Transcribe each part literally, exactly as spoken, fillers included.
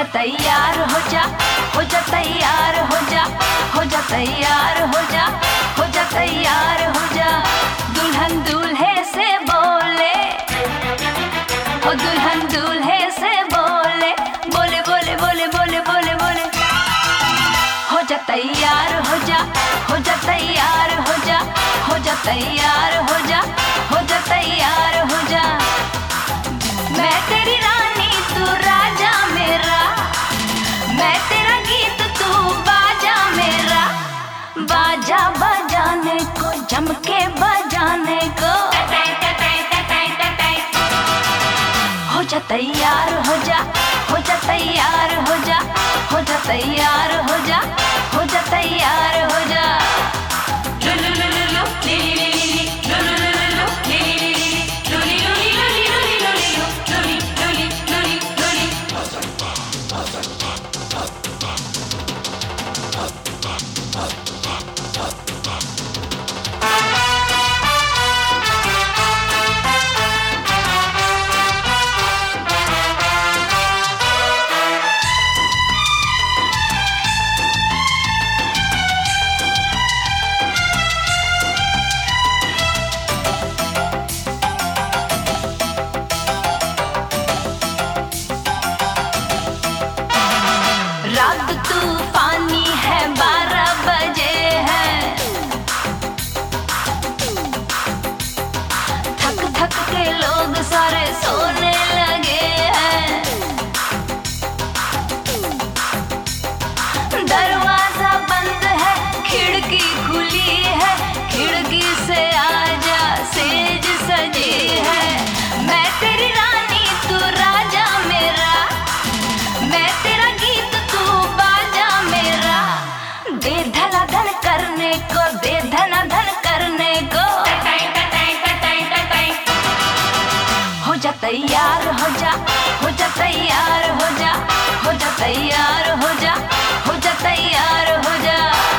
तैयार हो जा, हो जा तैयार हो जा, हो जा तैयार हो जा, हो जा तैयार हो जा। दुल्हन दूल्हे से बोले, ओ दुल्हन दूल्हे से बोले, बोले बोले बोले बोले बोले बोले। हो जा तैयार हो जा, हो जा तैयार हो जा, हो जा तैयार हो जा, हो जा तैयार हो जा। मैं तेरी रानी तू राजा मेरा, मैं तेरा गीत तू बाजा मेरा। बाजा बजाने को जम के बजाने को, हो जा तैयार हो जा, हो जा तैयार हो जा, हो जा तैयार हो जा, हो जा तैयार हो जा। रात तूफानी है, बारह बजे है, थक थक के लोग सारे सोने लगे हैं। दरवाजा बंद है, खिड़की खुली है, खिड़की से आजा सेज सजी है। मैं तेरी रानी तू राजा मेरा, मैं तेरा गीत तू बाजा मेरा। दे धना धन करने को, दे धना धन करने को, हो जा तैयार हो जा, हो जा तैयार हो जा, हो जा तैयार हो जा, हो जा तैयार हो जा।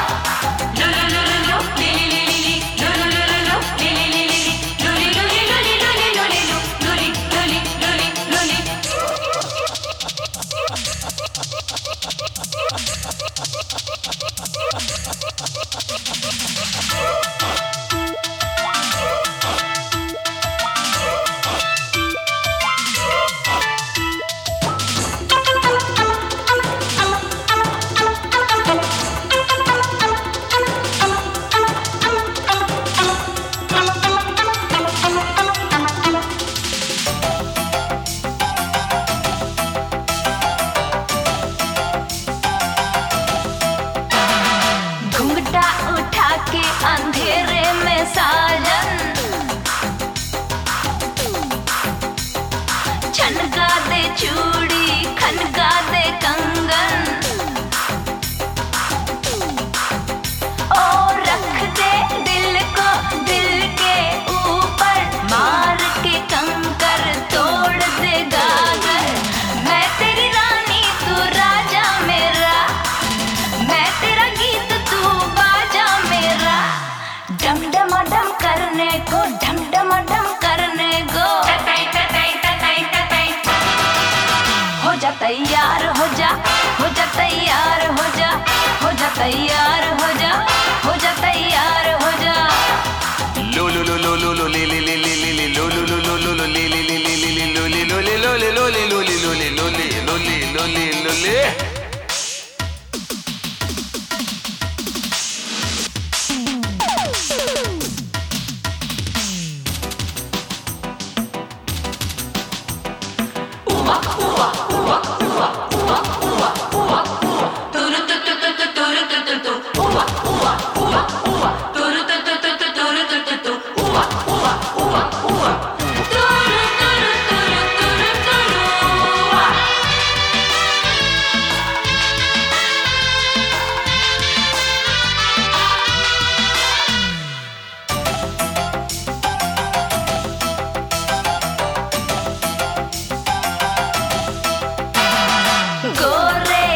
घुंघटा उठा के अंधेरे में साजन, छनका दे चूड़ी खनका दे कंगन, ओ रख दे दिल को दिल के ऊपर, मार के कंकर तोड़ दे गागर। मैं तेरी रानी तू राजा मेरा, मैं तेरा गीत तू बाजा मेरा। डम डमा डम करने को, डम डमा डम करने को, हो जा तैयार हो जा, हो जा तैयार हो जा, हो जा तैयार हो जा, हो जा तैयार हो जा। लो लो लो लो लो लो ले ले ले ले ले ले लो लो लो लो लो लो ले ले ले ले ले ले लो ले लो ले लो ले लो ले लो ले लो ले लो ले लो ले लो ले लो ले। गोरे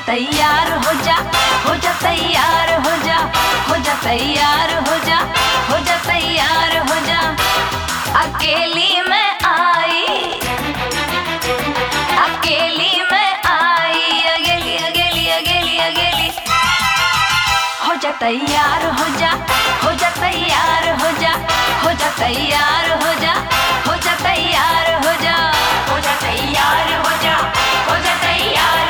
तैयार हो जा, हो जा तैयार हो जा, हो जा तैयार हो जा, हो जा तैयार हो जा। अकेली मैं आई, अकेली मैं आई, अकेली अकेली अकेली अकेली। हो जा तैयार हो जा, हो जा तैयार हो जा, हो जा तैयार हो जा, हो जा तैयार हो जा, हो जा तैयार हो जा, हो जा तैयार